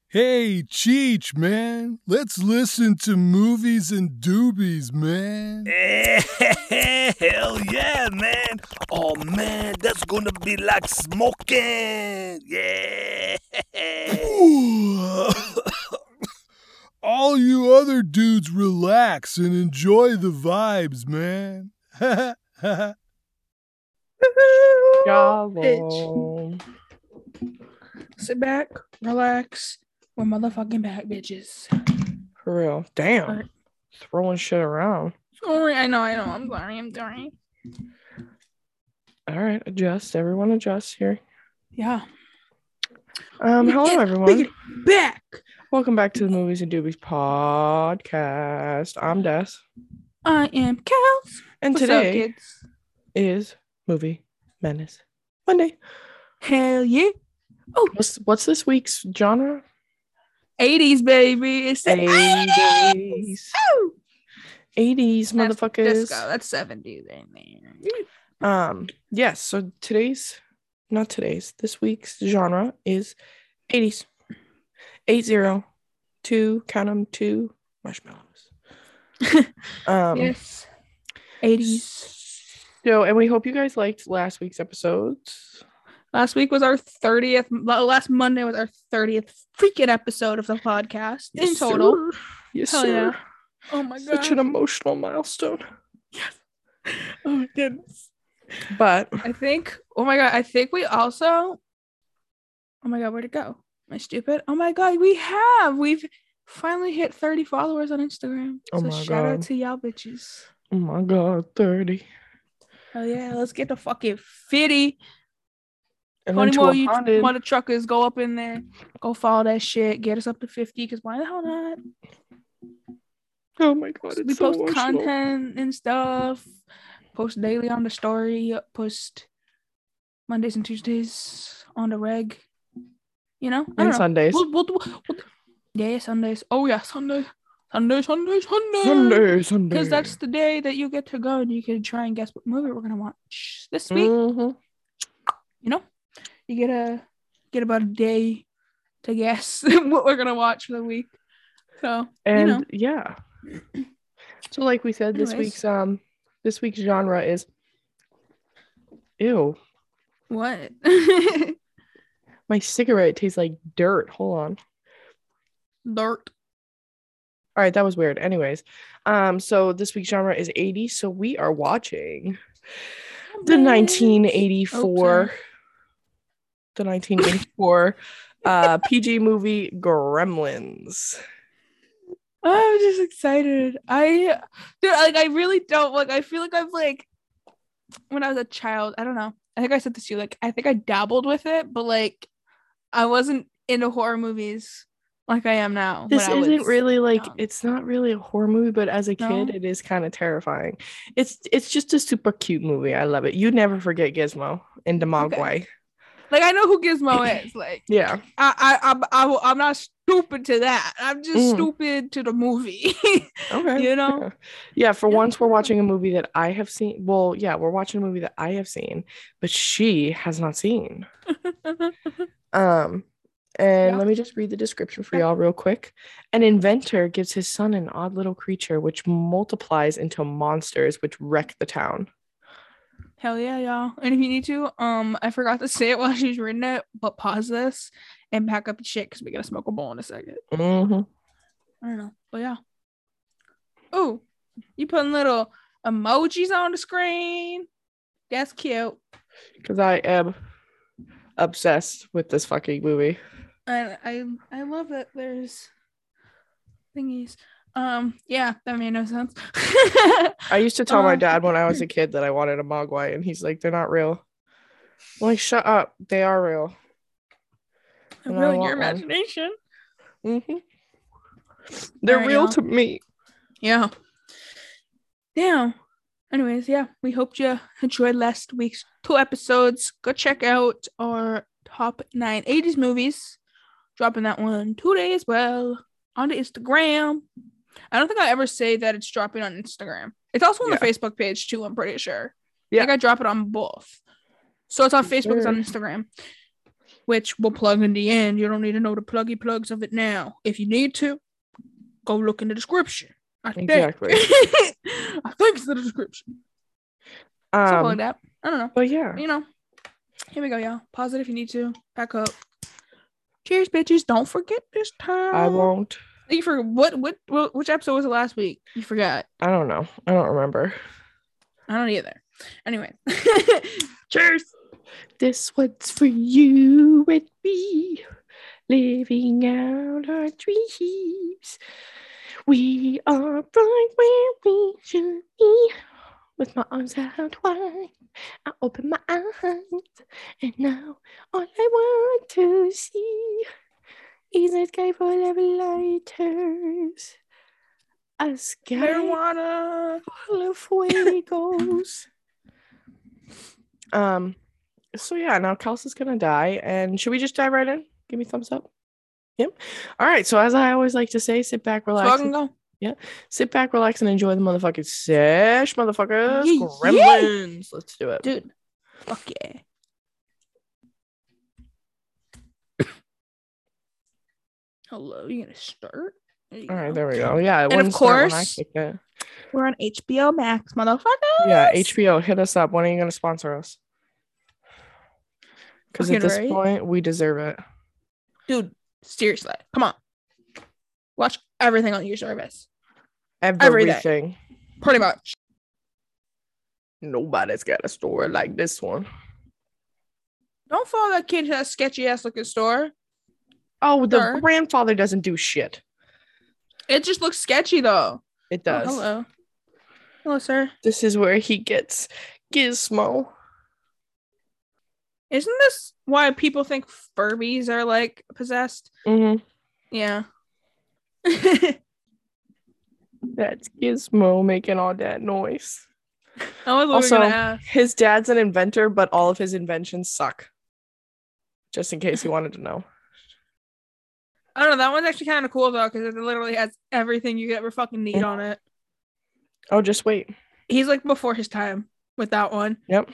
Hey, Cheech, man. Let's listen to movies and doobies, man. Hell yeah, man. Oh, man, that's gonna be like smoking. Yeah. All you other dudes relax and enjoy the vibes, man. Bitch. Sit back, relax. We're motherfucking back, bitches. For real. Damn. Alright. Throwing shit around. Sorry, I know. I'm sorry. All right, adjust. Everyone adjust here. Yeah. Hello, everyone. Back. Welcome back to the Movies and Doobies podcast. I'm Des. I am Kels. And What's today up, kids? is Movie Menace Monday. Hell yeah. Oh, What's this week's genre? 80s, baby. It's the 80s. Oh. 80s, motherfuckers. Disco. That's 70s in there. Yes, so this week's genre is 80s. 80. Count them, 2 marshmallows. Yes. 80s. So, and we hope you guys liked last week's episodes. Last week was our 30th. Last Monday was our 30th freaking episode of the podcast in total. Sir. Yes, Hell sir. yeah. Oh my god. Such an emotional milestone. Yes. Oh my goodness. But I think we also. Oh my god, where'd it go? Am I stupid? Oh my god, we've finally hit 30 followers on Instagram. Oh So my shout out God. to y'all bitches. oh my god, 30. Hell yeah, let's get the fucking 50. And 20 then more to you 100. mother truckers go up in there, go follow that shit, get us up to 50. Because why the hell not? Oh my god, it's We so post emotional. content and stuff. Post daily on the story. Post Mondays and Tuesdays on the reg. You know? I don't And know. Sundays. We'll yeah, Sundays. Oh yeah, Sunday. Sunday. Sunday. Because that's the day that you get to go and you can try and guess what movie we're gonna watch this week. Mhm. You know, you get about a day to guess what we're gonna watch for the week. So And yeah. So like we said, Anyways. this week's genre is ew. what? My cigarette tastes like dirt. Hold on. Dirt. All right, that was weird. Anyways, so this week's genre is 80s. So we are watching the 1984 PG movie Gremlins. I'm just excited. I really don't I feel like I've when I was a child, I don't know. I think I said this to you, I think I dabbled with it, but I wasn't into horror movies like I am now. This when I isn't was really young. it's not really a horror movie, but as a kid, No? it is kind of terrifying. It's just a super cute movie. I love it. You'd never forget Gizmo in the Mogwai. I know who Gizmo is. Yeah. I'm not stupid to that. I'm just stupid to the movie. Okay. You know? Yeah, for Yeah. once we're watching a movie that I have seen. Well, yeah, we're watching a movie that I have seen, but she has not seen. And let me just read the description for y'all real quick. An inventor gives his son an odd little creature which multiplies into monsters which wreck the town. Hell yeah, y'all. And if you need to, I forgot to say it while she's reading it, but pause this and pack up your shit because we gotta smoke a bowl in a second. Mm-hmm. I don't know, but yeah. Oh, you putting little emojis on the screen. That's cute. Because I am obsessed with this fucking movie. And I love that there's thingies. Yeah, that made no sense. I used to tell my dad when I was a kid that I wanted a Mogwai, and he's like, they're not real. I'm like, shut up. They are real. And I Really, want your one. imagination. Mm-hmm. They're Alright, real y'all. to me. Yeah. Damn. Anyways, yeah, we hope you enjoyed last week's 2 episodes. Go check out our top 9 80s movies. Dropping that one today as well on the Instagram. I don't think I ever say that it's dropping on Instagram. It's also on the Facebook page too, I'm pretty sure. Yeah. I think I drop it on both. So it's on Facebook, it's on Sure. Instagram. which we'll plug in the end. You don't need to know the pluggy plugs of it now. If you need to, go look in the description. Exactly. I think it's the description. Something like that. I don't know. But yeah. You know, here we go, y'all. Pause it if you need to. Back up. Cheers, bitches. Don't forget this time. I won't. You forgot which episode was it last week? You forgot. I don't know. I don't remember. I don't either. Anyway. Cheers. This one's for you and me, living out our dreams. We are right where we should be. With my arms out wide, I open my eyes, and now all I want to see is a sky full of lighters, a sky Marijuana full of fuegos. So yeah, now Kelsey's gonna die, and should we just dive right in? Give me a thumbs up. Yep. All right. So as I always like to say, sit back, relax. Fucking go. Yeah. Sit back, relax, and enjoy the motherfucking sesh, motherfuckers. Yeah. Gremlins. Let's do it. Dude. Fuck yeah. Hello, you gonna start? All right, there we go. Yeah, and of course, we're on HBO Max, motherfuckers. Yeah, HBO, hit us up. When are you gonna sponsor us? Because at this point, we deserve it. Dude, seriously, come on. Watch everything on your service. Everything. Pretty much. Nobody's got a store like this one. Don't follow that kid to that sketchy ass looking store. Oh, the grandfather doesn't do shit. It just looks sketchy though. It does. Oh, hello. Hello, sir. This is where he gets Gizmo. Isn't this why people think Furbies are like possessed? Mm-hmm. Yeah. That's Gizmo making all that noise. Also, his dad's an inventor, but all of his inventions suck. Just in case you wanted to know. I don't know. That one's actually kind of cool though, because it literally has everything you could ever fucking need on it. Oh, just wait. He's like before his time with that one. Yep.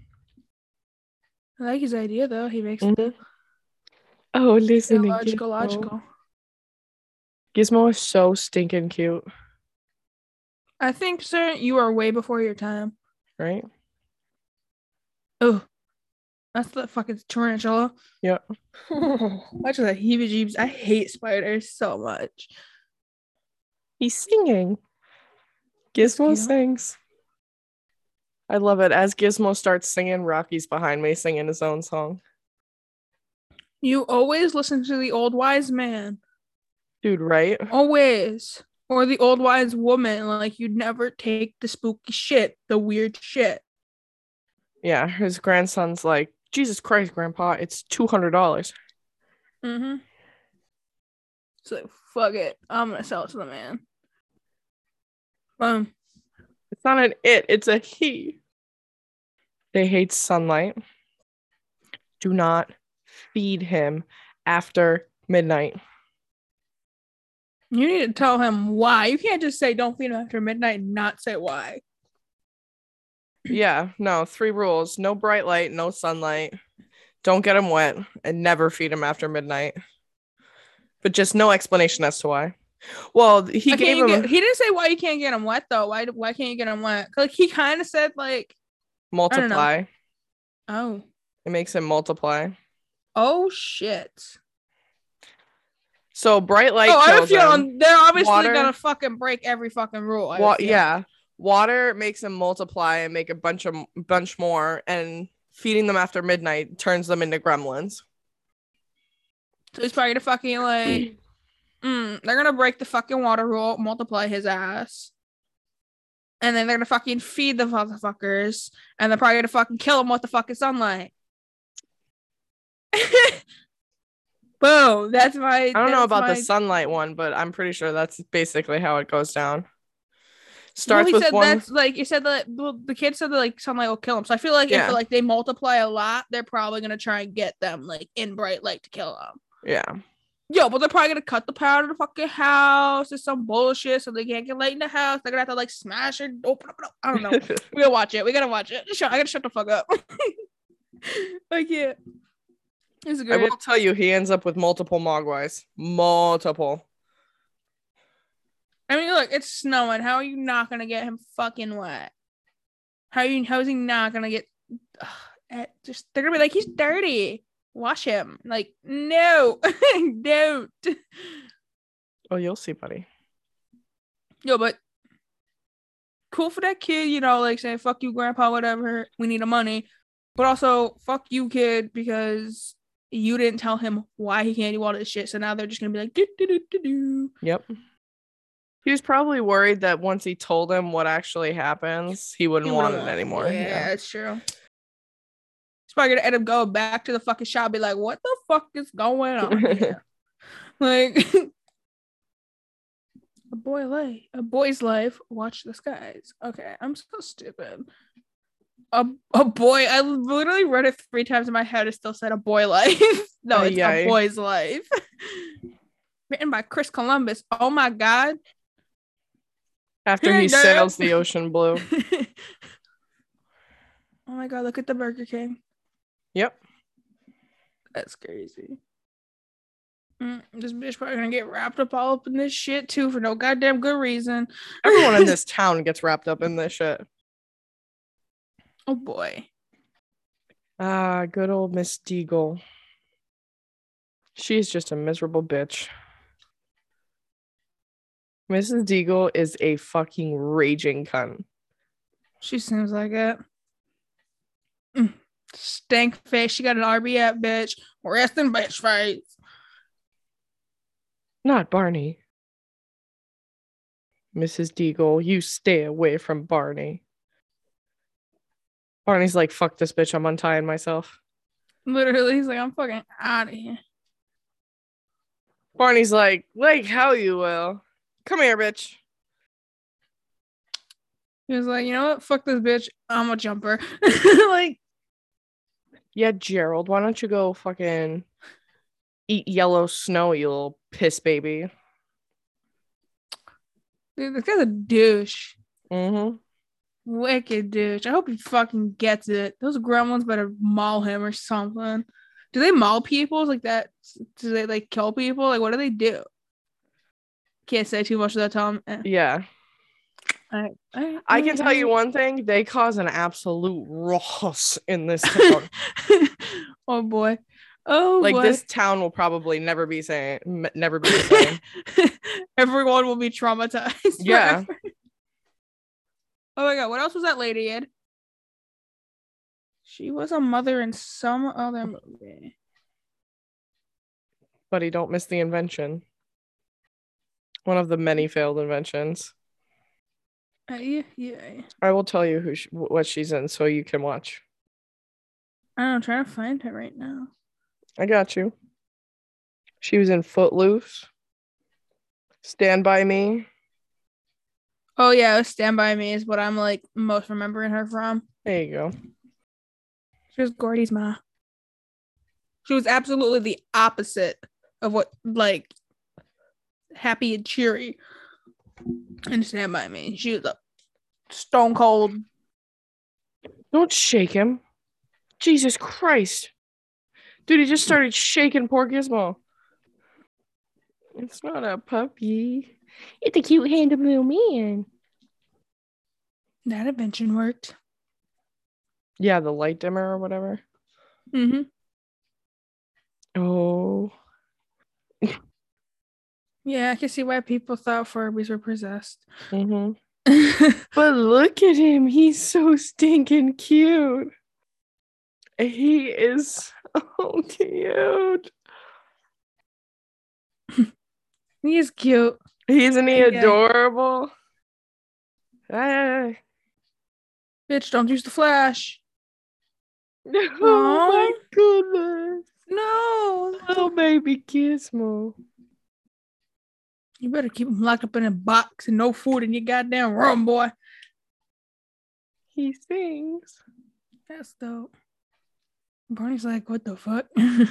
I like his idea though. He makes it. Oh, listen, logical. Gizmo is so stinking cute. I think, sir, you are way before your time. Right? Oh, that's the fucking tarantula. Yep. Watch that heebie-jeebies. I hate spiders so much. He's singing. Gizmo sings. I love it. As Gizmo starts singing, Rocky's behind me singing his own song. You always listen to the old wise man. Dude, right? Always. Or the old wise woman. Like, you'd never take the spooky shit, the weird shit. Yeah, his grandson's like, Jesus Christ, Grandpa, it's $200. Mm-hmm. So, fuck it. I'm gonna sell it to the man. Boom. It's not an it, it's a he. They hate sunlight. Do not feed him after midnight. You need to tell him why. You can't just say don't feed him after midnight and not say why. Yeah, no, 3 rules. No bright light, no sunlight. Don't get him wet, and never feed him after midnight. But just no explanation as to why. Well, he gave him... he didn't say why you can't get him wet, though. Why can't you get him wet? Like, he kind of said, like... multiply. Oh. It makes him multiply. Oh, shit. So, bright light kills him. They're obviously gonna fucking break every fucking rule. Yeah. Water makes them multiply and make a bunch more, and feeding them after midnight turns them into gremlins. So he's probably gonna fucking like... they're gonna break the fucking water rule, multiply his ass. And then they're gonna fucking feed the motherfuckers. And they're probably gonna fucking kill him with the fucking sunlight. Boom. That's my... I don't know about the sunlight one, but I'm pretty sure that's basically how it goes down. Starts with one... That's like you said that the kid said that like sunlight will kill them. So I feel like if like they multiply a lot, they're probably gonna try and get them like in bright light to kill them. Yeah. Yo, but they're probably gonna cut the power to the fucking house or some bullshit, so they can't get light in the house. They're gonna have to like smash it, open up. I don't know. We gotta watch it. I gotta shut the fuck up. I can't. It's I good. will tell you, he ends up with multiple Mogwais. Multiple. I mean, look, it's snowing. How are you not gonna get him fucking wet? How is he not gonna get? Just they're gonna be like, he's dirty. Wash him. Like, no, don't. Oh, you'll see, buddy. Yo, but cool for that kid, you know, like saying fuck you, grandpa, whatever. We need the money, but also fuck you, kid, because you didn't tell him why he can't do all this shit. So now they're just gonna be like, do. Yep. He was probably worried that once he told him what actually happens, he wouldn't want it anymore. Yeah, that's true. He's probably gonna end up going back to the fucking shop, be like, what the fuck is going on here? Like a boy's life. Watch the skies. Okay, I'm so stupid. A boy. I literally read it 3 times in my head. It still said a boy life. No, it's a boy's life. Written by Chris Columbus. Oh my god. After he sails the ocean blue. Oh my god, look at the Burger King. Yep. That's crazy. This bitch probably gonna get wrapped all up in this shit too for no goddamn good reason. Everyone in this town gets wrapped up in this shit. Oh boy. Ah, good old Miss Deagle. She's just a miserable bitch. Mrs. Deagle is a fucking raging cunt. She seems like it. Stank face. She got an RBF, bitch. Rest in bitch face. Not Barney. Mrs. Deagle, you stay away from Barney. Barney's like, fuck this bitch, I'm untying myself. Literally, he's like, I'm fucking out of here. Barney's like how you will. Come here, bitch. He was like, you know what? Fuck this bitch. I'm a jumper. Like, yeah, Gerald, why don't you go fucking eat yellow snow, you little piss baby? dude, this guy's a douche. Mm-hmm. Wicked douche. I hope he fucking gets it. Those gremlins better maul him or something. Do they maul people like that? Do they like kill people? Like, what do they do? Can't say too much of that, Tom. Yeah. I can tell you one thing. They cause an absolute ruckus in this town. Oh boy. Oh like boy. This town will probably never be the same. Everyone will be traumatized. Yeah. Forever. Oh my god, what else was that lady in? She was a mother in some other movie. Buddy, don't miss the invention. One of the many failed inventions. Yeah. I will tell you what she's in so you can watch. I'm trying to find her right now. I got you. She was in Footloose. Stand By Me. Oh yeah, Stand By Me is what I'm like most remembering her from. There you go. She was Gordy's ma. She was absolutely the opposite of what like happy and cheery and Stand By Me. She was a stone cold. Don't shake him. Jesus Christ. Dude, he just started shaking poor Gizmo. It's not a puppy. It's a cute, handsome little man. That invention worked. Yeah, the light dimmer or whatever. Mm-hmm. Oh. Yeah, I can see why people thought Furbies were possessed. Mm-hmm. But look at him. He's so stinking cute. He is so cute. He is cute. Isn't he adorable? Hey. Bitch, don't use the flash. Oh my goodness. No. Little baby Gizmo. You better keep him locked up in a box and no food in your goddamn room, boy. He sings. That's dope. Barney's like, what the fuck?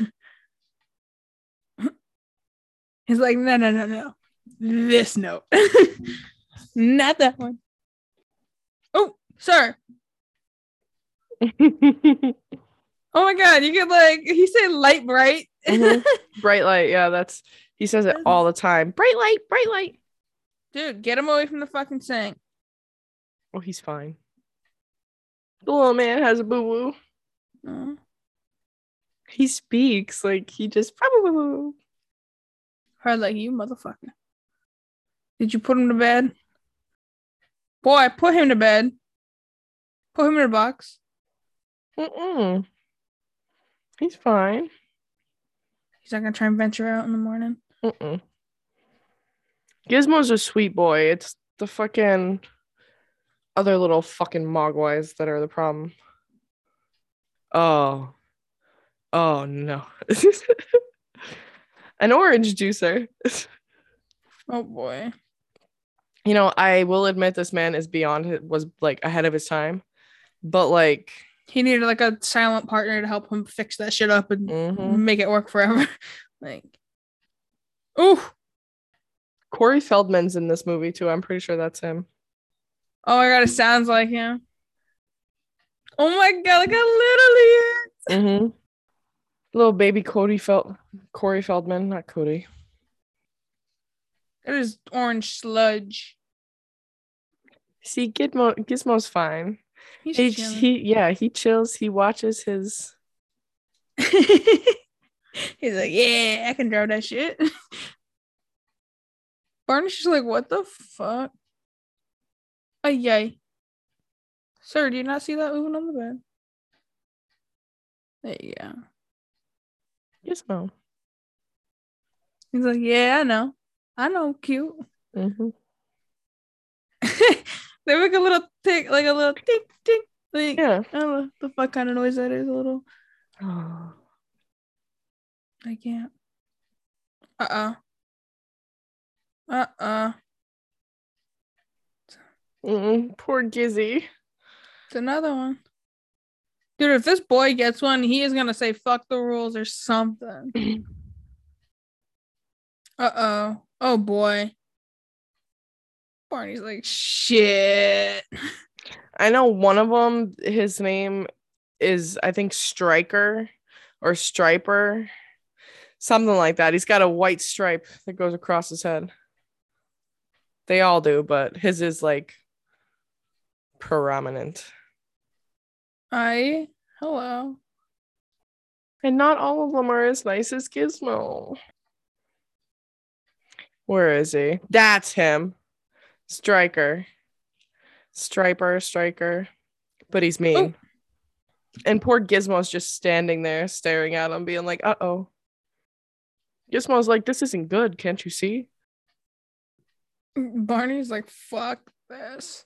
He's like, no. This note. Not that one. Oh, sir. Oh my god, you could like he said light bright. Mhm. Bright light. Yeah, he says it all the time. Bright light, bright light. Dude, get him away from the fucking sink. Oh, he's fine. The little man has a boo-boo. Oh. He speaks like he just Heard like you motherfucker. Did you put him to bed? Boy, put him to bed. Put him in a box. Mm-mm. He's fine. He's not gonna try and venture out in the morning. Mm-mm. Gizmo's a sweet boy. It's the fucking other little fucking mogwais that are the problem. Oh no. An orange juicer. Oh boy. You know, I will admit this man is was like ahead of his time, but like He needed like a silent partner to help him fix that shit up and make it work forever. Like, ooh. Corey Feldman's in this movie too. I'm pretty sure that's him. Oh my god, it sounds like him. Oh my god, look how little he is. Little baby Corey Feldman, not Cody. It is orange sludge. See, Gizmo's fine. He's he chills. He watches his. He's like, yeah, I can draw that shit. Barney's just like, what the fuck? Oh, yay. Sir, do you not see that moving on the bed? There you go. Gizmo. He's like, yeah, I know. I know, cute. Mm-hmm. They make a little tick, like a little tick, tick. Like, Yeah. I don't know the fuck kind of noise that is. A little. Oh. I can't. Poor Gizzy. It's another one. Dude, if this boy gets one, he is gonna say fuck the rules or something. Oh boy. Barney's like, shit. I know one of them, his name is, I think, Striker or Striper. Something like that. He's got a white stripe that goes across his head. They all do, but his is like prominent. Hello. And not all of them are as nice as Gizmo. Where is he? That's him. Striker. Striker. But he's mean. Oh. And poor Gizmo's just standing there staring at him, being like, uh-oh. Gizmo's like, this isn't good. Can't you see? Barney's like, fuck this.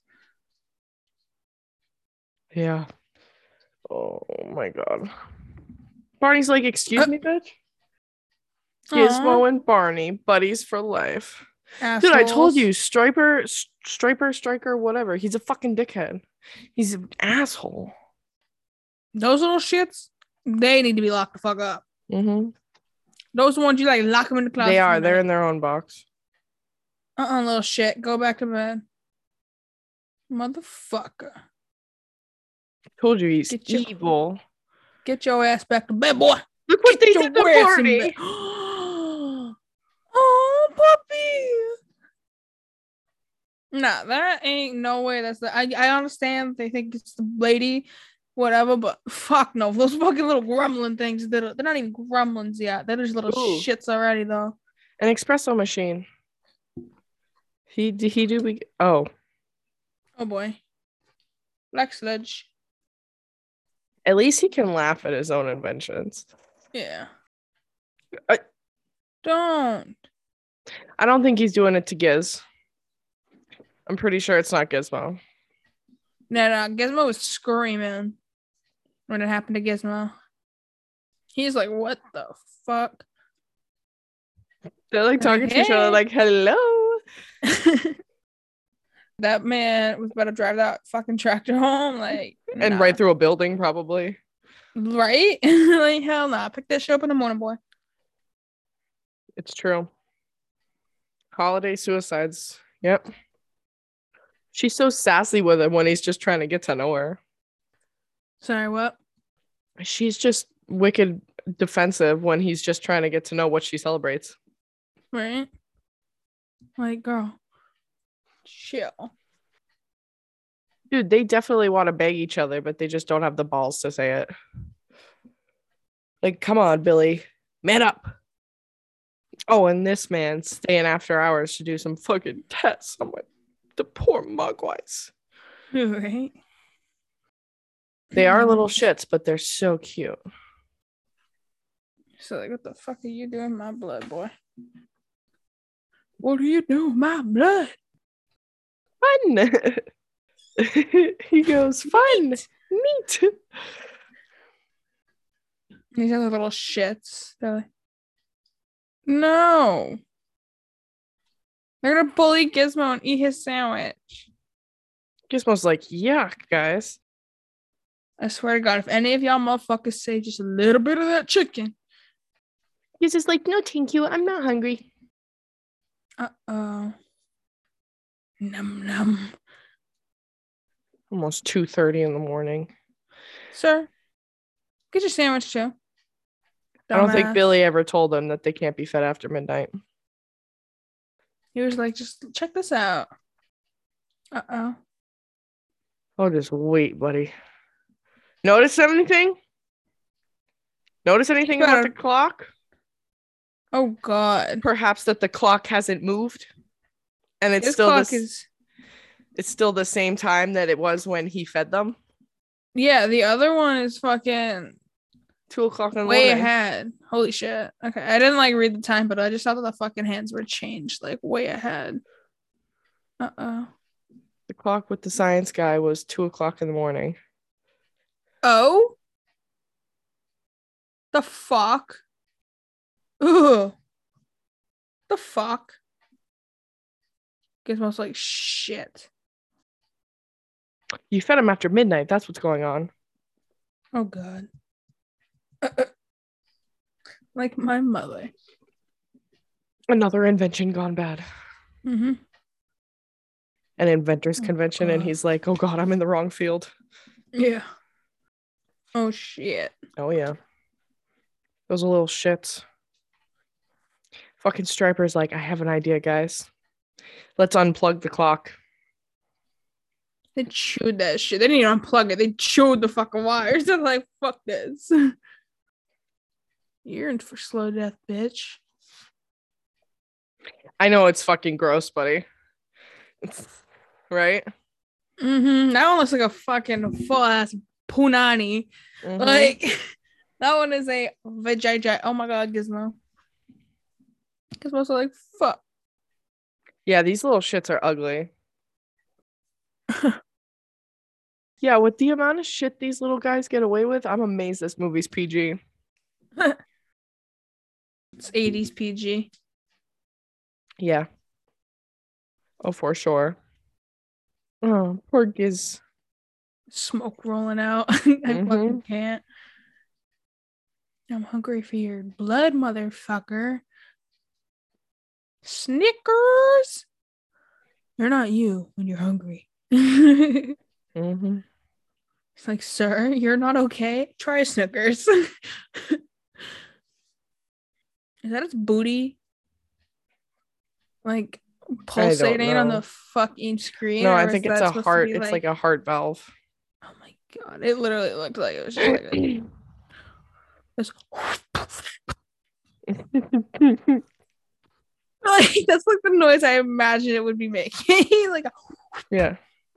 Yeah. Oh my god. Barney's like, excuse me, bitch? Gizmo and Barney, buddies for life. Assholes. Dude, I told you, Striker, whatever. He's a fucking dickhead. He's an asshole. Those little shits, they need to be locked the fuck up. Mm-hmm. Those ones you like lock them in the closet. They are. They're in their own box. Little shit. Go back to bed. Motherfucker. Told you he's evil. Get your ass back to bed, boy. Look what they did to Barney. Oh, puppy. Nah, that ain't no way. That's the. I understand they think it's the lady, whatever, but fuck no. Those fucking little grumbling things, they're not even gremlins yet. They're just little shits already, though. An espresso machine. Oh boy. Black sludge. At least he can laugh at his own inventions. Yeah. I don't think he's doing it to Giz. I'm pretty sure it's not Gizmo. No. Gizmo was screaming when it happened to Gizmo. He's like, what the fuck? They're like talking to each other like, hello. That man was about to drive that fucking tractor home, like, and right through a building, probably. Right? Like, hell nah. Pick that shit up in the morning, boy. It's true. Holiday suicides. Yep. She's so sassy with him when he's just trying to get to know her. Sorry, what? She's just wicked defensive when he's just trying to get to know what she celebrates. Right? Like, girl, chill. Dude, they definitely want to beg each other, but they just don't have the balls to say it. Like, come on, Billy. Man up. Oh, and this man staying after hours to do some fucking tests. I'm like, the poor mugwise. Right? They are little shits, but they're so cute. So, like, what the fuck are you doing, my blood, boy? What are you doing, my blood? Fun. He goes, fun. Neat. These other little shits. They're like, no. They're gonna bully Gizmo and eat his sandwich. Gizmo's like, yuck, guys. I swear to God, if any of y'all motherfuckers say just a little bit of that chicken. He's just like, no, thank you. I'm not hungry. Uh-oh. Num num. Almost 2:30 in the morning. Sir, get your sandwich too. I don't think Dumbass. Billy ever told them that they can't be fed after midnight. He was like, just check this out. Uh-oh. Oh, just wait, buddy. Notice anything? Notice anything about the clock? Oh, God. Perhaps that the clock hasn't moved, and it's His still clock it's still the same time that it was when he fed them. Yeah, the other one is fucking 2:00 in the way morning. ahead. Holy shit. Okay, I didn't like read the time, but I just saw that the fucking hands were changed, like way ahead. Uh-oh. The clock with the science guy was 2:00 in the morning. Oh? The fuck? Ugh. The fuck? Gizmo's like, shit. You fed him after midnight. That's what's going on. Oh, God. Like my mother. Another invention gone bad. Mm-hmm. An inventor's Oh, convention, and God. he's like, oh, God, I'm in the wrong field. Yeah. Oh, shit. Oh, yeah. Those are little shits. Fucking Striper's like, I have an idea, guys. Let's unplug the clock. They chewed that shit. They didn't even unplug it. They chewed the fucking wires. They're like, fuck this. You're in for slow death, bitch. I know it's fucking gross, buddy. Right? Mm-hmm. That one looks like a fucking full ass punani. Mhm. Like that one is a vajayjay. Oh my God, Gizmo. Gizmo's like, fuck. Yeah, these little shits are ugly. Yeah, with the amount of shit these little guys get away with, I'm amazed this movie's PG. It's 80s PG. Yeah. Oh, for sure. Oh, poor Giz. Smoke rolling out. I fucking can't. I'm hungry for your blood, motherfucker. Snickers. You're not you when you're hungry. It's like, sir, you're not okay. Try a Snickers. Is that its booty? Like pulsating on the fucking screen? No, or I is think it's that a supposed to heart. be It's like a heart valve. Oh my God. It literally looked like it was just like this. Like that's like the noise I imagine it would be making. Like Yeah.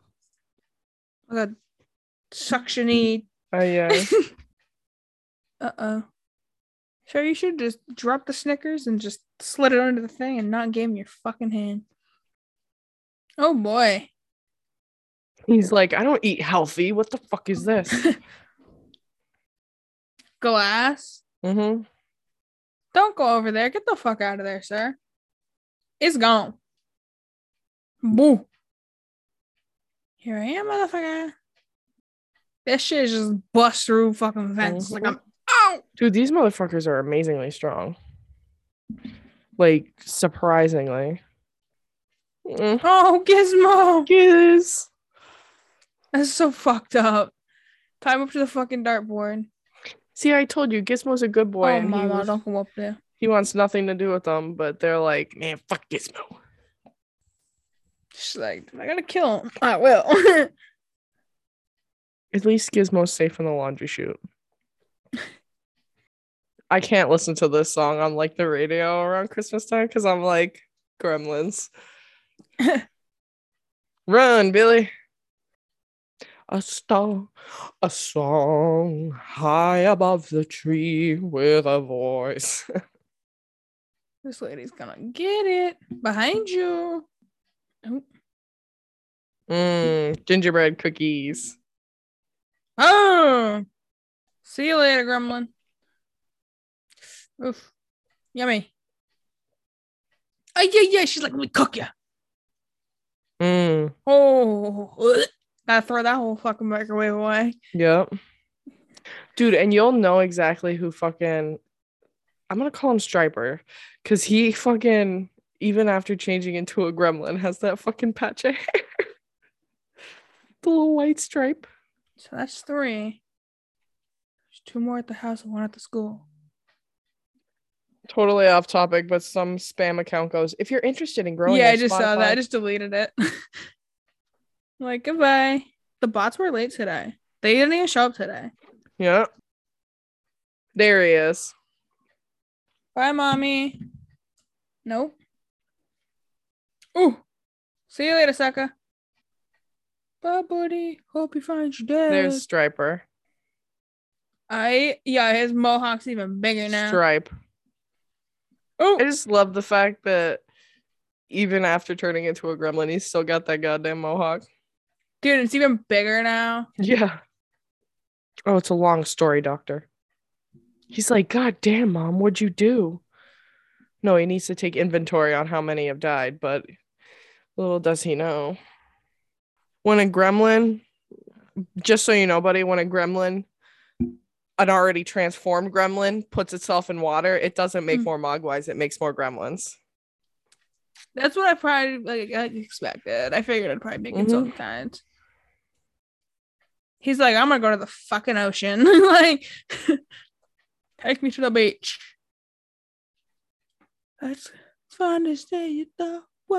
a suction-y. Yeah. Uh-oh. Sure, you should just drop the Snickers and just slid it under the thing and not give him your fucking hand. Oh boy. He's like, I don't eat healthy. What the fuck is this? Glass. Mm-hmm. Don't go over there. Get the fuck out of there, sir. It's gone. Boo. Here I am, motherfucker. That shit is just bust through fucking vents. Like I'm out. Dude, these motherfuckers are amazingly strong. Like, surprisingly. Oh, Gizmo. Giz. That's so fucked up. Climb up to the fucking dartboard. See, I told you, Gizmo's a good boy, Oh, and mama, don't come up there. he wants nothing to do with them, but they're like, man, fuck Gizmo. She's like, I gotta kill him. I will. At least Gizmo's safe in the laundry chute. I can't listen to this song on like the radio around Christmas time because I'm like, Gremlins. Run, Billy. A star, a song high above the tree with a voice. This lady's gonna get it. Behind you. Oh. Gingerbread cookies. Oh. See you later, gremlin. Oof. Yummy. Oh, yeah. She's like, let me cook you. Oh. Gotta throw that whole fucking microwave away. Yep. Dude, and you'll know exactly who fucking... I'm gonna call him Striper. Because he fucking, even after changing into a gremlin, has that fucking patch of hair. The little white stripe. So that's 3. There's 2 more at the house and 1 at the school. Totally off topic, but some spam account goes, if you're interested in growing Yeah, your I just saw that. I Spotify-" just deleted it. Like, goodbye. The bots were late today. They didn't even show up today. Yeah. There he is. Bye, mommy. Nope. Ooh. See you later, sucker. Bye, buddy. Hope you find your dad. There's Striper. His mohawk's even bigger now. Stripe. Oh, I just love the fact that even after turning into a gremlin, he's still got that goddamn mohawk. dude, it's even bigger now. Yeah. Oh, it's a long story, doctor. He's like, God damn, Mom, what'd you do? No, he needs to take inventory on how many have died, but little does he know. When a gremlin, just so you know, buddy, when a gremlin, an already transformed gremlin, puts itself in water, it doesn't make more mogwais, it makes more gremlins. That's what I probably I expected. I figured it'd probably make its own kind. He's like, I'm gonna go to the fucking ocean. Like, take me to the beach. It's fun to stay at the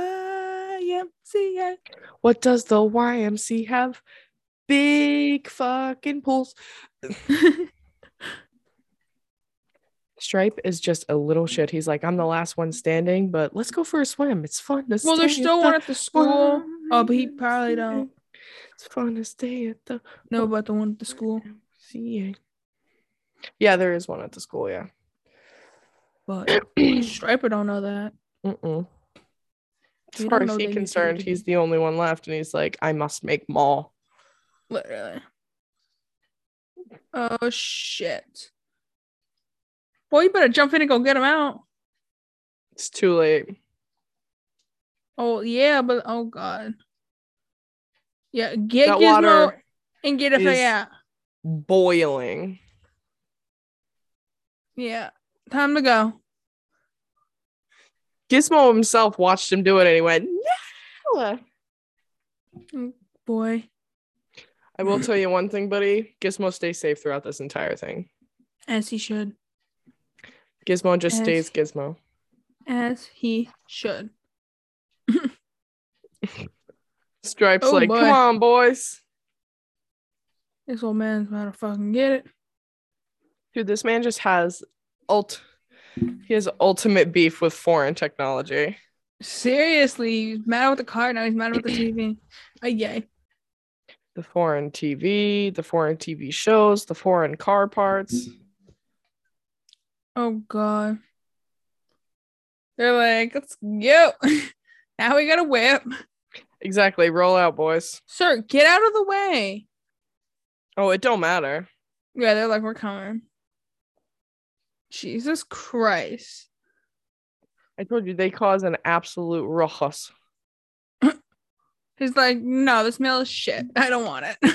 YMCA. What does the YMC have? Big fucking pools. Stripe is just a little shit. He's like, I'm the last one standing, but let's go for a swim. It's fun to Well, there's stay still at one the at the school. Oh, but he probably don't It's fun to stay at the know about the one at the school. YMCA. Yeah, there is one at the school, yeah. But Striper don't know that. As far as he's concerned, he's the only one left, and he's like, I must make more. Literally. Oh, shit. Boy, you better jump in and go get him out. It's too late. Oh, yeah, but oh, God. Yeah, get That Gizmo water and get it for is- yeah. Boiling. Yeah, time to go. Gizmo himself watched him do it, and he went, no! Boy. I will tell you one thing, buddy. Gizmo stays safe throughout this entire thing. As he should. Gizmo just As- stays Gizmo. As he should. Stripe's Oh, like, boy. come on, boys. This old man's about to fucking get it. Dude, this man just has he has ultimate beef with foreign technology. Seriously, he's mad with the car, now he's mad with the TV. Yay. The foreign TV, the foreign TV shows, the foreign car parts. Oh, God. They're like, let's go. Now we got a whip. Exactly. Roll out, boys. Sir, get out of the way. Oh, it don't matter. Yeah, they're like, we're coming. Jesus Christ. I told you they cause an absolute ruckus. He's like, no, this meal is shit. I don't want it.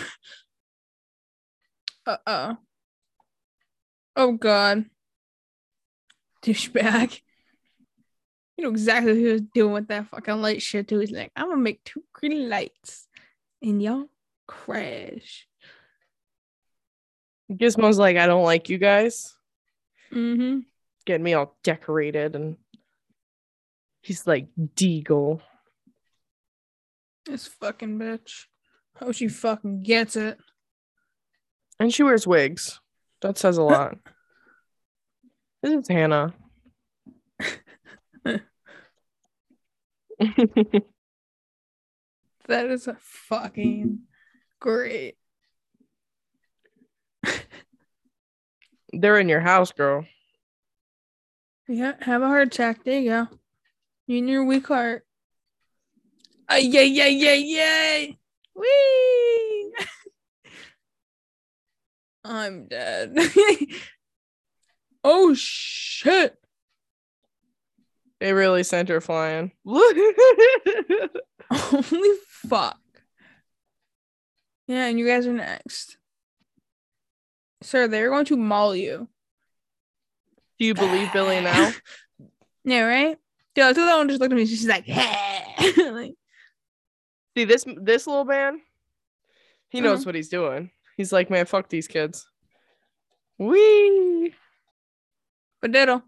Uh-oh. Oh, God. Douchebag. You know exactly what he was doing with that fucking light shit, too. He's like, I'm gonna make 2 green lights. And y'all crash. Gizmo's like, I don't like you guys. Mm-hmm. Getting me all decorated, and he's like, Deagle. This fucking bitch. How she fucking gets it. And she wears wigs. That says a lot. This is Hannah. That is a fucking great. They're in your house, girl. Yeah, have a heart attack. There you go. You and your weak heart. Ay, yay, yay, yay, yay. Whee! I'm dead. Oh, shit. They really sent her flying. Holy fuck. Yeah, and you guys are next. Sir, they're going to maul you. Do you believe Billy now? Yeah, right? Dude, the other one just looked at me. She's like, like, See, this little man, he knows Uh-huh. what he's doing. He's like, man, fuck these kids. Wee! Potato.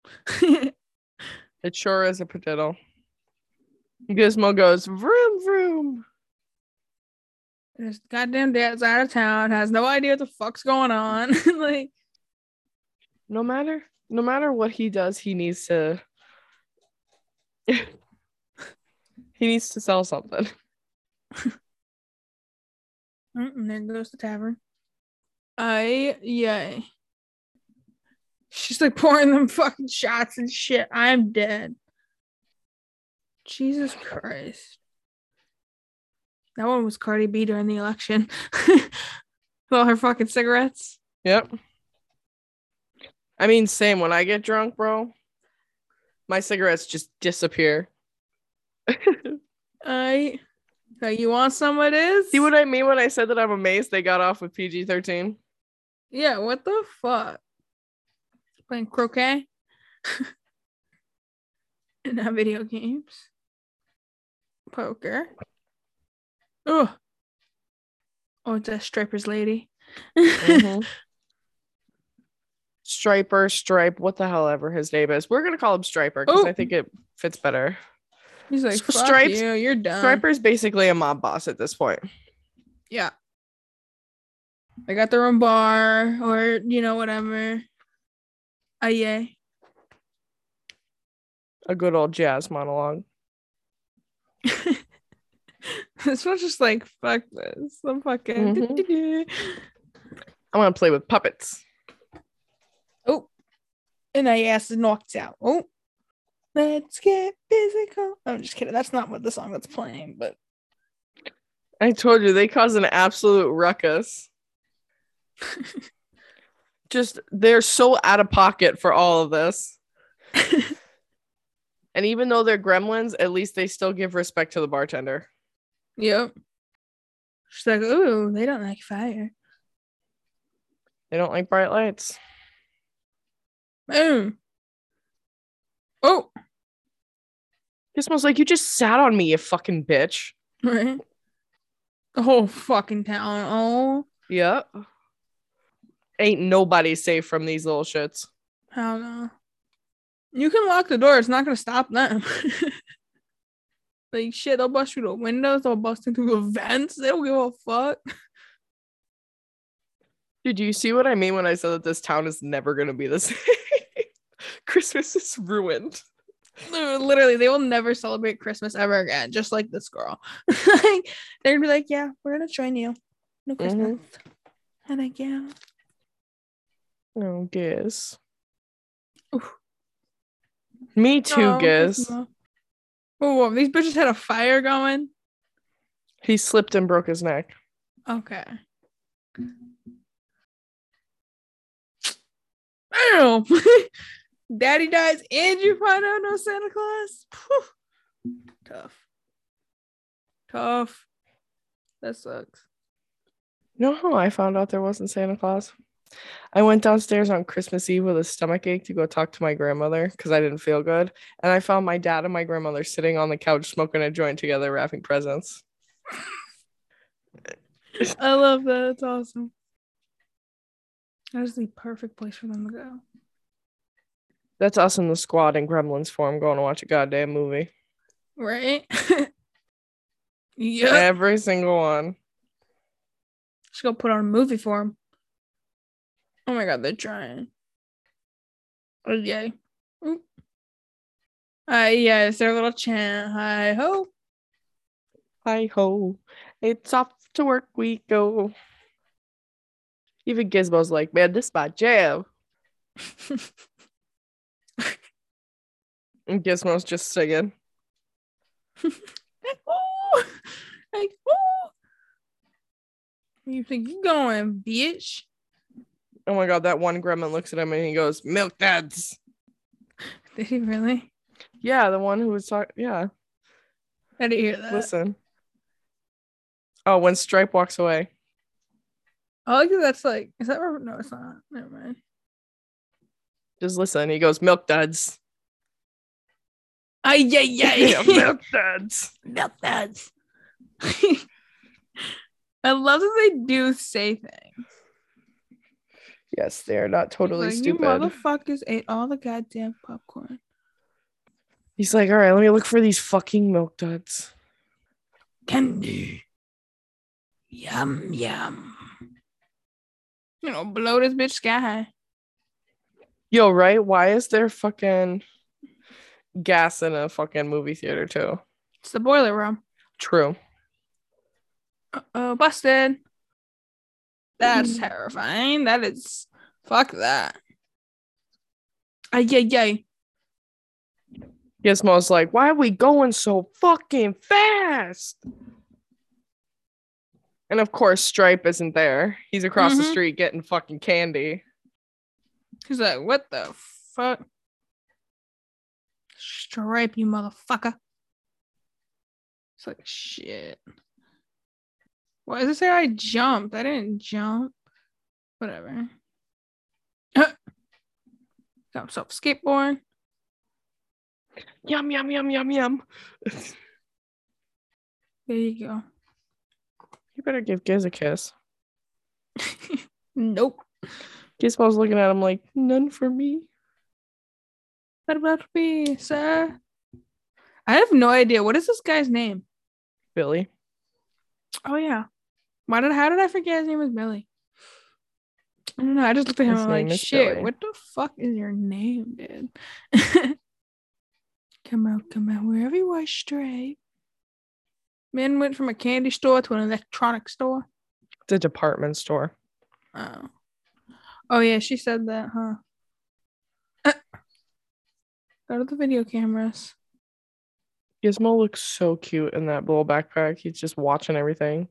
It sure is a potato. Gizmo goes, vroom, vroom. This goddamn dad's out of town, has no idea what the fuck's going on. Like, No matter what he does, he needs to sell something. and there goes the tavern. Yay. She's like pouring them fucking shots and shit. I'm dead. Jesus Christ. That one was Cardi B during the election. With all her fucking cigarettes. Yep. I mean, same. When I get drunk, bro, my cigarettes just disappear. So you want some of this? See what I mean when I said that I'm amazed they got off with PG-13? Yeah, what the fuck? Playing croquet? And not video games. Poker. Oh, it's a striper's lady. Mm-hmm. Stripe, what the hell ever his name is. We're gonna call him Striper because I think it fits better. He's like, fuck Stripes, you, you're done. Striper's basically a mob boss at this point. Yeah. They got their own bar or, whatever. Yay. A good old jazz monologue. This one's just like, fuck this. I'm fucking. Mhm. I want to play with puppets. Oh. And I ass is knocked out. Oh. Let's get physical. I'm just kidding. That's not what the song that's playing, but I told you they cause an absolute ruckus. Just they're so out of pocket for all of this. And even though they're gremlins, at least they still give respect to the bartender. yep. She's like, ooh, they don't like fire. They don't like bright lights. Boom. Oh. Gizmo's like, you just sat on me, you fucking bitch. Right. The whole fucking town. Oh. Yep. Ain't nobody safe from these little shits. Hell no. You can lock the door. It's not going to stop them. Like, shit, they'll bust through the windows. They'll bust into the vents. They don't give a fuck. Dude, do you see what I mean when I said that this town is never going to be the same? Christmas is ruined. Literally, they will never celebrate Christmas ever again, just like this girl. Like, they're gonna be like, yeah, we're gonna join you. No Christmas. And like, yeah. Oh, Giz. Oof. Me too, Giz. Oh, these bitches had a fire going. He slipped and broke his neck. Okay. Damn. Daddy dies and you find out no Santa Claus. Whew. Tough. That sucks. You know how I found out there wasn't Santa Claus? I went downstairs on Christmas Eve with a stomach ache to go talk to my grandmother because I didn't feel good. And I found my dad and my grandmother sitting on the couch smoking a joint together, wrapping presents. I love that. It's awesome. That is the perfect place for them to go. That's us in the squad in Gremlins form going to watch a goddamn movie. Right? Yep. Every single one. Just go put on a movie for them. Oh my god, they're trying. Oh, yay. Oop. Yeah, it's their little chant. Hi ho. Hi ho. It's off to work we go. Even Gizmo's like, man, this is my jam. And Gizmo's just singing. Like, ooh. Like, ooh. Where you think you going, bitch? Oh my god, that one gremlin looks at him and he goes, milk duds. Did he really? Yeah, the one who was talking. Yeah. I didn't hear that. Listen. Oh, when Stripe walks away. I like that that's like, is that where? No, it's not. Never mind. Just listen. He goes, milk duds. Ay, yay, yay. Yeah, milk duds. Milk duds. I love that they do say things. Yes, they're not totally Like, stupid. you motherfuckers ate all the goddamn popcorn. He's like, all right, let me look for these fucking milk duds. Candy. Yum, yum. You know, blow this bitch sky high. Yo, right? Why is there fucking gas in a fucking movie theater too? It's the boiler room. True. Uh-oh, busted. That's terrifying. That is... Fuck that. Ay, yay, yay. Gizmo's like, why are we going so fucking fast? And of course, Stripe isn't there. He's across the street getting fucking candy. He's like, what the fuck? Stripe, you motherfucker. It's like, shit. Why does it say I jumped? I didn't jump. Whatever. Got himself a skateboard. Yum, yum, yum, yum, yum. There you go. You better give Giz a kiss. Nope. Gizmo's looking at him like, none for me. What about me, sir? I have no idea. What is this guy's name? Billy. Oh, yeah. How did I forget his name was Billy? I don't know. I just looked at him His and I'm name like, is shit, Billy. what the fuck is your name, dude? Come out, wherever you are, Stripe. Man went from a candy store to an electronic store. It's a department store. Oh. Oh, yeah, she said that, huh? Go to the video cameras. Gizmo looks so cute in that little backpack. He's just watching everything.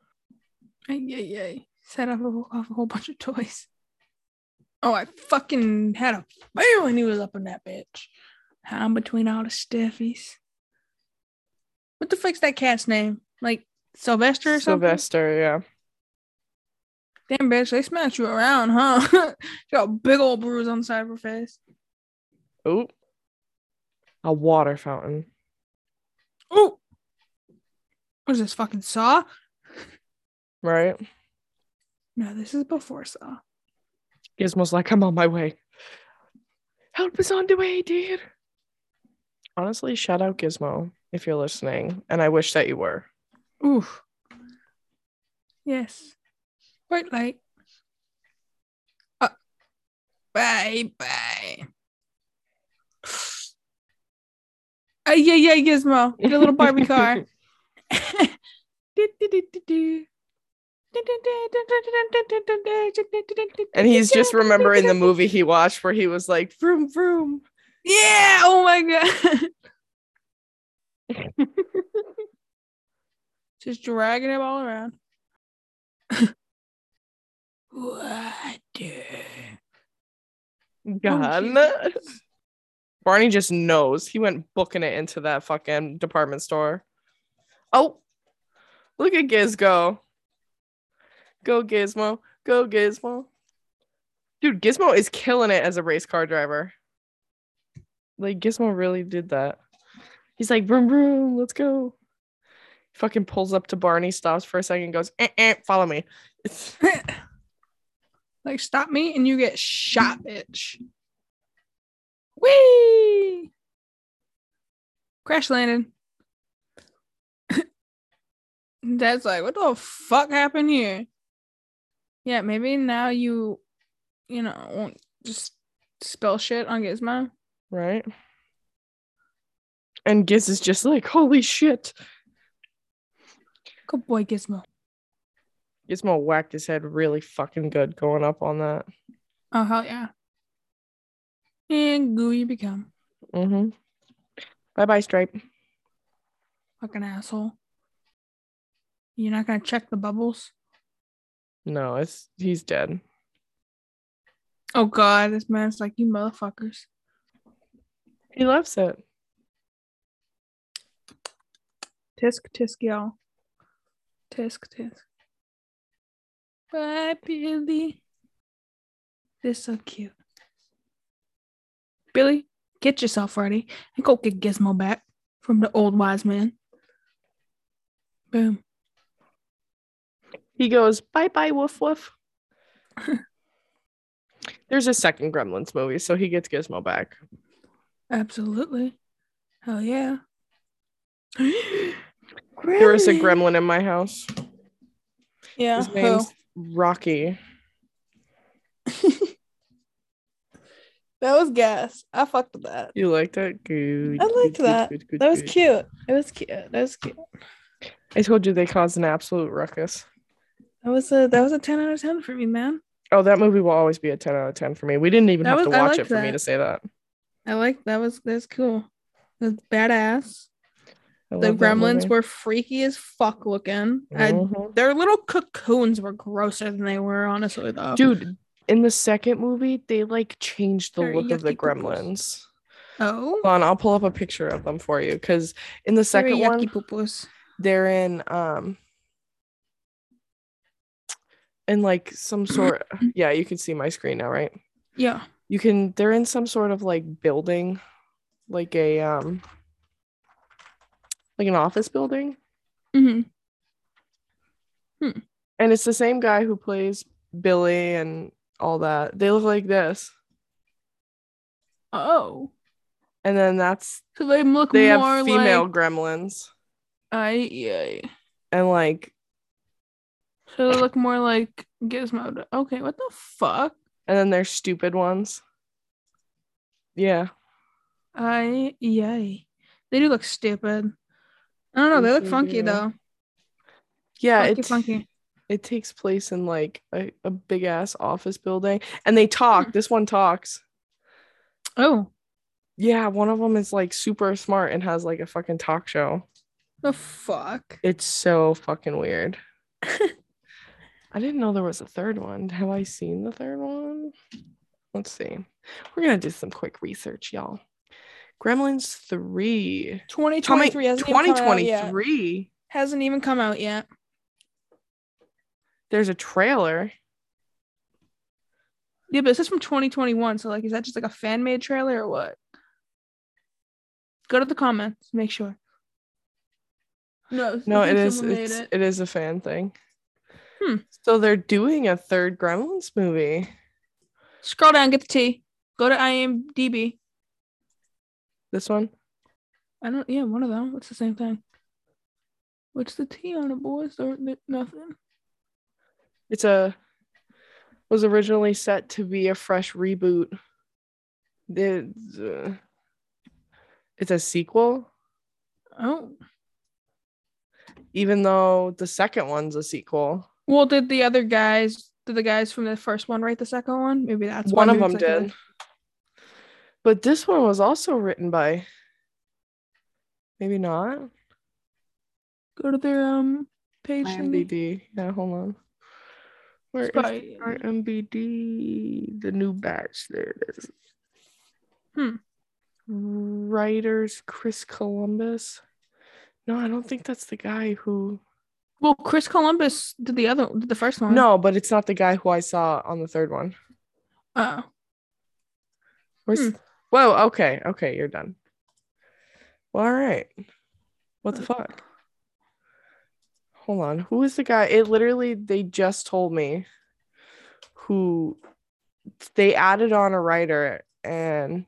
Ay. Set off a whole bunch of toys. Oh, I fucking had a feeling he was up in that bitch. I'm between all the stuffies. What the fuck's that cat's name? Like Sylvester or something? Sylvester, yeah. Damn, bitch, they smacked you around, huh? She got a big old bruise on the side of her face. Oh. A water fountain. Oh! What is this, fucking Saw? Right? No, this is before Saw. Gizmo's like, I'm on my way. Help is on the way, dude. Honestly, shout out Gizmo if you're listening. And I wish that you were. Oof. Yes. White light. Bye. Yeah, Gizmo. Get a little Barbie car. And he's just remembering the movie he watched where he was like, vroom, vroom. Yeah. Oh my God. Just dragging him all around. What? God. Oh, Barney just knows. He went booking it into that fucking department store. Oh, look at Giz go. Go Gizmo. Go Gizmo. Dude, Gizmo is killing it as a race car driver. Like, Gizmo really did that. He's like, vroom, vroom, let's go. Fucking pulls up to Barney, stops for a second, goes, follow me. Like, stop me and you get shot, bitch. Whee! Crash landed. Dad's like, what the fuck happened here? Yeah, maybe now you won't just spill shit on Gizmo. Right? And Giz is just like, holy shit. Good boy, Gizmo. Gizmo whacked his head really fucking good going up on that. Oh, hell yeah. And gooey become. Mm-hmm. Bye-bye, Stripe. Fucking asshole. You're not gonna check the bubbles? No, he's dead. Oh god, this man's like, you motherfuckers. He loves it. Tisk, tisk, y'all. Tisk, tisk. Bye, Billy. This is so cute. Billy, get yourself ready and go get Gizmo back from the old wise man. Boom. He goes, bye-bye, woof woof. There's a second Gremlins movie, so he gets Gizmo back. Absolutely. Hell yeah. There is a gremlin in my house. Yeah. His name's Rocky. That was gas. I fucked with that. You liked it? Good. I liked that. That was cute. It was cute. That was cute. I told you they caused an absolute ruckus. That was a 10 out of 10 for me, man. Oh, that movie will always be a 10 out of 10 for me. We didn't even have to watch it for me to say that. That's cool. It was badass. I The love that gremlins movie. were freaky as fuck looking. Mhm. Their little cocoons were grosser than they were, honestly, though. Dude, in the second movie, they like changed the They're look of the yucky poo-poos. gremlins. Oh, Hold on, I'll pull up a picture of them for you because in the they're second yucky one, poo-poos. they're in like some sort. Yeah, you can see my screen now, right? Yeah. They're in some sort of like building, like a like an office building, Mm-hmm. and it's the same guy who plays Billy and all that. They look like this, Oh. and then So they look they more have female like gremlins, yeah. and like, So they look more like Gizmo. Okay, what the fuck? and then there's stupid ones. Yeah. Yay. They do look stupid. I don't know. They look They funky do. though. Yeah, Funky. it takes place in like a big ass office building, and they talk. This one talks. Oh, Yeah, one of them is like super smart and has like a fucking talk show. the fuck. It's so fucking weird. I didn't know there was a third one. Have I seen the third one? Let's see. We're gonna do some quick research, y'all. Gremlins 3. 2023 hasn't even come out yet. 2023. Hasn't even come out yet. There's a trailer. Yeah, but this is from 2021. So like, is that just like a fan made trailer or what? Go to the comments. Make sure. No, It is. It is a fan thing. So they're doing a third Gremlins movie. Scroll down, get the T. Go to IMDb. This one? Yeah, one of them. It's the same thing. What's the T on it, boys? Or nothing. Was originally set to be a fresh reboot. It's a sequel. Oh. Even though the second one's a sequel. Well, did the guys from the first one write the second one? Maybe that's one why. of them did. But this one was also written by. Maybe not. Go to their page. IMDb. Yeah, hold on. Where is IMDb? The new batch. There it is. Writers Chris Columbus. No, I don't think that's the guy who. Well, Chris Columbus did the first one. No, but it's not the guy who I saw on the third one. Oh. Whoa, okay, you're done. Well, all right. What the fuck? Hold on. Who is the guy? They just told me who they added on a writer, and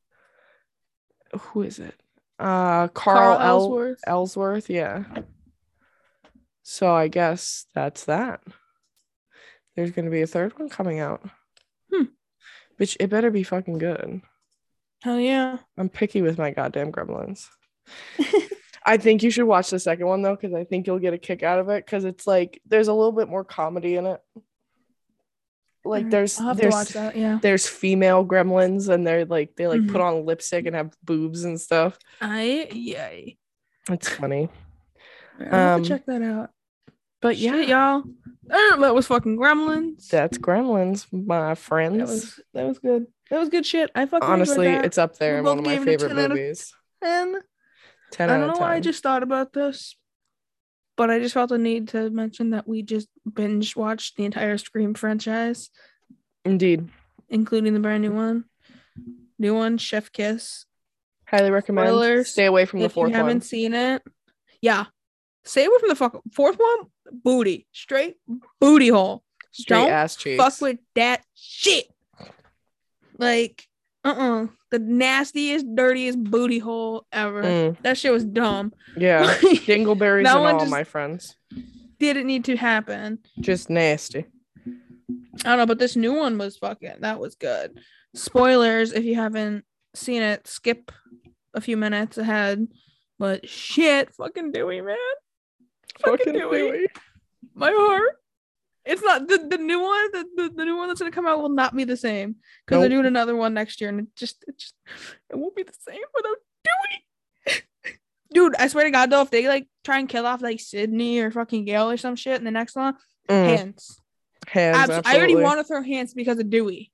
who is it? Carl Ellsworth. Ellsworth, yeah. So I guess that's that. There's gonna be a third one coming out. Which it better be fucking good. Hell yeah. I'm picky with my goddamn Gremlins. I think you should watch the second one though, because I think you'll get a kick out of it, because it's like there's a little bit more comedy in it. Like I'll have to watch that. Yeah. There's female gremlins, and they put on lipstick and have boobs and stuff. Yay. It's funny. I'll have to check that out. But Shit, yeah, y'all. That was fucking Gremlins. that's Gremlins, my friends. That was good. That was good shit. I fucking Honestly, enjoyed that. it's up there We in both one of my gave it a favorite 10 out of movies. 10. 10 I out don't of know 10. why I just thought about this, but I just felt the need to mention that we just binge watched the entire Scream franchise, Indeed. including the brand new one. New one, Chef Kiss. Highly recommend. Spoilers, Stay away from the If you fourth haven't one. seen it, yeah. Stay away from the fourth one. Booty. Straight booty hole. Straight Don't ass cheeks. fuck with that shit. Like, the nastiest, dirtiest booty hole ever. That shit was dumb. Yeah. Dingleberries That and one all, just my friends. didn't need to happen. Just nasty. I don't know, but this new one was that was good. Spoilers, if you haven't seen it, skip a few minutes ahead. But shit, fucking Dewey, man. Fucking Dewey. My heart. It's not the new one. The new one that's gonna come out will not be the same, because they're Nope. doing another one next year, and it won't be the same without Dewey. Dude, I swear to God, though, if they like try and kill off like Sydney or fucking Gale or some shit in the next one, hands. Hands, I already absolutely. want to throw hands because of Dewey.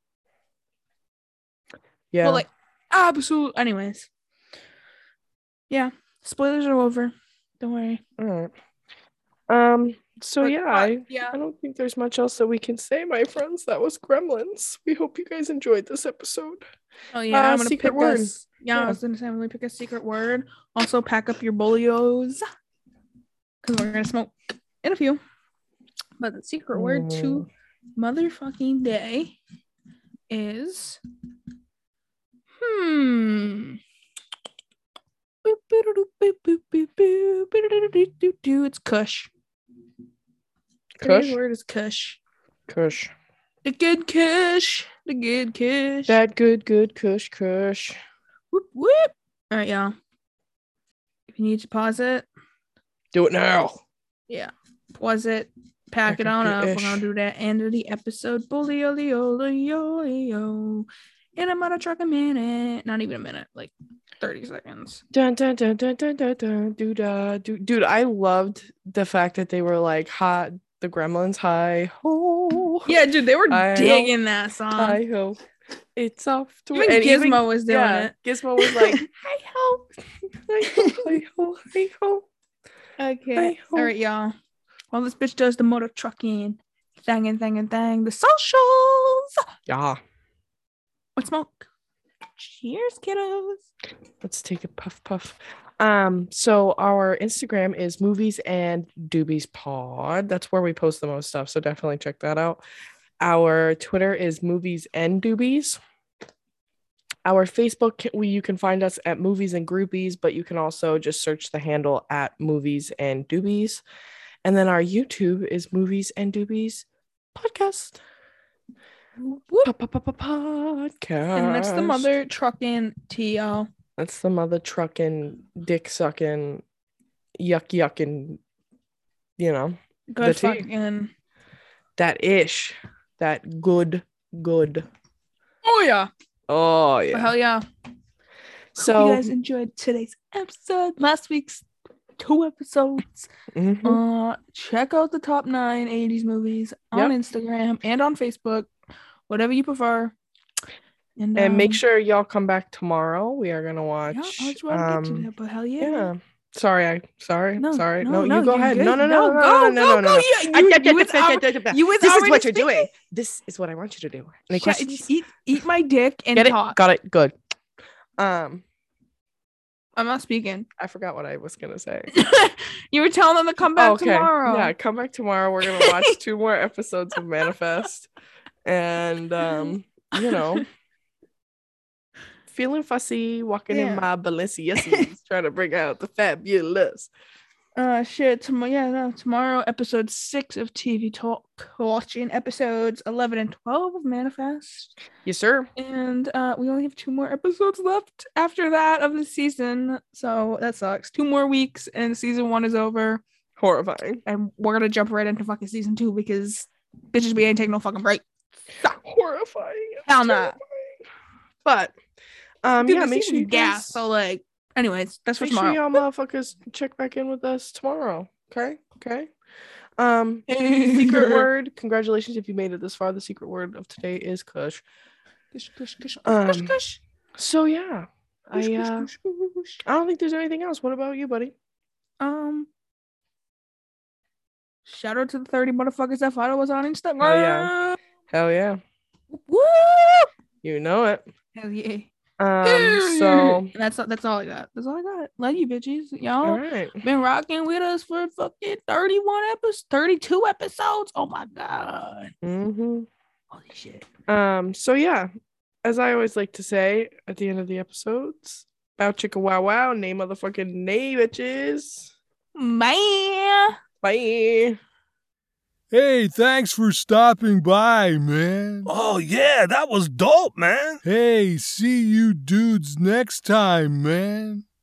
Yeah. But like, absolute. Anyways, yeah. Spoilers are over. Don't worry. All right. So But- yeah, but, I don't think there's much else that we can say, my friends. That was Gremlins. We hope you guys enjoyed this episode. Oh yeah, I'm gonna secret pick word. I was gonna say I'm gonna pick a secret word. Also, pack up your bolios because we're gonna smoke in a few. But the secret word to motherfucking day is It's Kush. Today's Kush? word is Kush. Kush. The good Kush. The good Kush. That good Kush. Whoop whoop. All right, y'all. If you need to pause it, Do it now. yeah, pause it. Pack it on up. We're gonna do that end of the episode. Bully-o-li-o-li-o-li-o. And I'm gonna truck a minute. Not even a minute, like 30 seconds. Dun, dun, dun, dun, dun, dun, dun, doo, da, doo. Dude, I loved the fact that they were like, hot, the Gremlins, hi ho. Yeah, dude, they were I digging that song. Hi ho. It's off to Even Gizmo was doing it. Gizmo was like, hi ho. Hi ho, hi ho, hi ho. Okay. Hi ho. All right, y'all. While this bitch does the motor trucking, thang, the socials. Yeah. What smoke? Cheers, kiddos. Let's take a puff. So our Instagram is Movies and Doobies Pod. That's where we post the most stuff, so definitely check that out. Our Twitter is Movies and Doobies. Our Facebook, you can find us at Movies and Groupies, but you can also just search the handle at Movies and Doobies. And then our YouTube is Movies and Doobies Podcast. Podcast. And that's the mother trucking tea, y'all. That's the mother trucking, dick sucking, yucking, you know, Good the tea. fucking. That ish, that good. Oh, yeah. Oh yeah. Hell yeah. So you guys enjoyed today's episode, last week's 2 episodes. mhm. Check out the top 9 80s movies on Instagram and on Facebook, whatever you prefer. And make sure y'all come back tomorrow. We are gonna watch. Yeah, I was about to get to that, but hell yeah. Yeah. Sorry. No, you go ahead. good. No. Go. Yeah, You was This is already what you're speaking. doing. This is what I want you to do. Any questions? Eat my dick and Get it? talk. Got it. Good. I'm not speaking. I forgot what I was gonna say. You were telling them to come back tomorrow. Yeah, come back tomorrow. We're gonna watch 2 more episodes of Manifest. And you know, feeling fussy, walking in Yeah. my Balenciennes, trying to bring out the fabulous. Shit. Tomorrow, episode 6 of TV Talk. Watching episodes 11 and 12 of Manifest. Yes, sir. And we only have 2 more episodes left after that of the season. So that sucks. 2 more weeks and season 1 is over. Horrifying. And we're gonna jump right into fucking season 2 because bitches, we ain't taking no fucking break. Horrifying. Hell nah. But Dude, yeah, the make sure season's you gas. guys, So like, anyways, that's for make sure tomorrow. y'all motherfuckers check back in with us tomorrow. Okay. Secret word. Congratulations if you made it this far. The secret word of today is Kush. Kush, kush, kush, Um, kush, kush. So yeah, Kush, I kush, kush, kush. don't think there's anything else. What about you, buddy? Shout out to the 30 motherfuckers that follow us on Instagram. Hell yeah. Woo! You know it. Hell yeah. So And that's all I got. That's all I got. Love you, bitches. all Y'all right. been rocking with us for fucking 32 episodes. Oh my god. Mm-hmm. Holy shit. So yeah, as I always like to say at the end of the episodes, bow chicka wow wow, nay motherfucking nay bitches. Man. Bye. Hey, thanks for stopping by, man. Oh, yeah, that was dope, man. Hey, see you dudes next time, man.